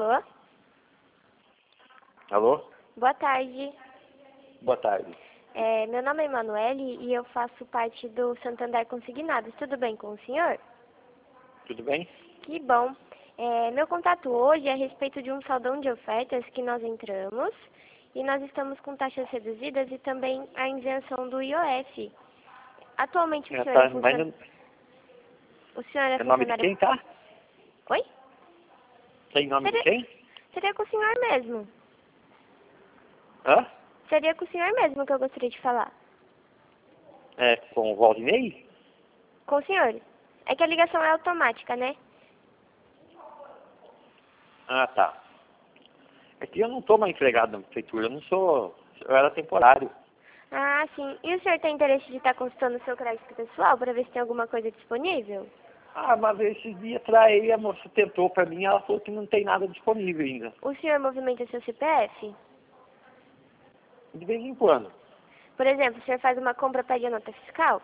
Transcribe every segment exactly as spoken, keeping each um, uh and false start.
Alô? Alô? Boa tarde. Boa tarde. É, meu nome é Emanuele e eu faço parte do Santander Consignados. Tudo bem com o senhor? Tudo bem? Que bom. É, meu contato hoje é a respeito de um saldão de ofertas que nós entramos e nós estamos com taxas reduzidas e também a isenção do I O F. Atualmente o É, senhor é tá, mas funcionário... não... O senhor é É nome de funcionário... quem, tá? Oi? Tem nome de Seria... quem? Seria com o senhor mesmo. Hã? Seria com o senhor mesmo que eu gostaria de falar. É com o Valdinei? Com o senhor. É que a ligação é automática, né? Ah, tá. É que eu não tô mais empregado na prefeitura, eu não sou... Eu era temporário. Ah, sim. E o senhor tem interesse de estar consultando o seu crédito pessoal para ver se tem alguma coisa disponível? Ah, mas esses dias atrás a moça tentou pra mim, ela falou que não tem nada disponível ainda. O senhor movimenta seu C P F? De vez em quando. Por exemplo, o senhor faz uma compra, pede a nota fiscal?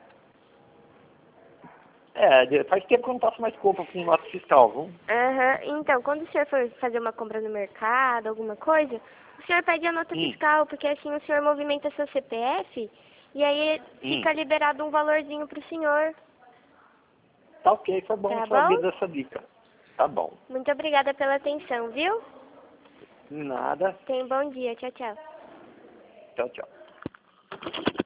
É, de- faz tempo que eu não faço mais compra com nota fiscal, viu? Aham. Então, quando o senhor for fazer uma compra no mercado, alguma coisa, o senhor pede a nota Hum, fiscal, porque assim o senhor movimenta seu C P F e aí hum. fica liberado um valorzinho pro senhor. Tá ok, foi bom Tá saber bom? dessa dica. Tá bom. Muito obrigada pela atenção, viu? Nada. Tenha um bom dia. Tchau, tchau. Tchau, tchau.